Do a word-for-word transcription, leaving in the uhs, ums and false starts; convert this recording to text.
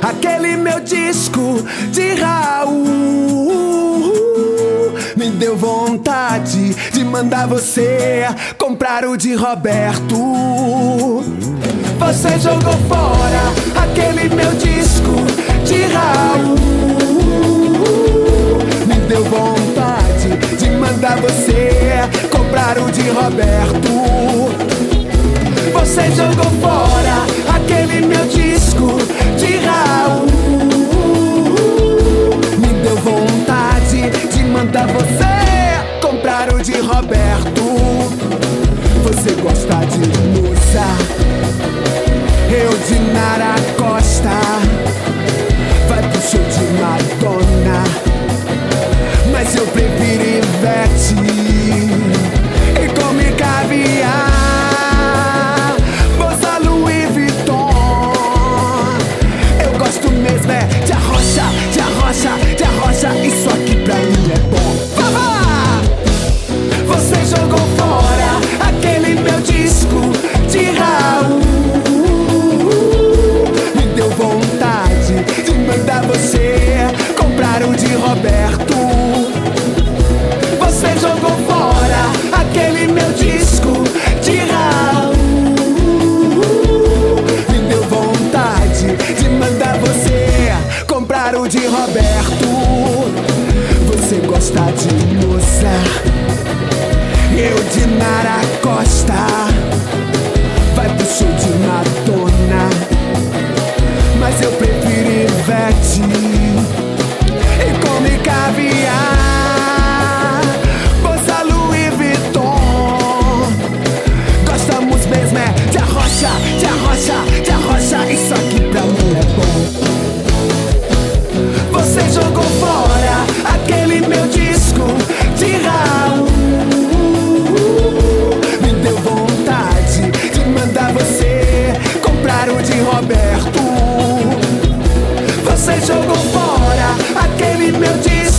aquele meu disco de Raul. Me deu vontade de mandar você comprar o de Roberto. Você jogou fora aquele meu disco de Raul. Me deu vontade de mandar você comprar o de Roberto. Você jogou fora aquele meu disco de Raul. Me deu vontade de mandar você comprar o de Roberto. Você gosta de moça, eu de Nara Costa. Vai pro show de Madonna, mas eu prefiro Ivete e come caviar. Bolsa Louis Vuitton. Eu gosto mesmo é de arrocha, de arrocha, de arrocha. Isso aqui pra mim é bom. Vavá! Você jogou fora aquele meu disco de Raul. Me deu vontade de mandar você comprar o de Roberto. Você jogou fora aquele meu disco de Raul. Me deu vontade de mandar você comprar o de Roberto. Você gosta de moça, eu de Nara Costa. Vai pro show de Madonna, mas eu prefiro Ivete e come caviar. Bolsa Louis Vuitton. Gostamos mesmo é de arrocha, de arrocha, de arrocha. Isso aqui pra mim é bom. Você jogou fora aquele meu disco de Raul. Me deu vontade de mandar você comprar o de Roberto. Você jogou fora aquele meu disco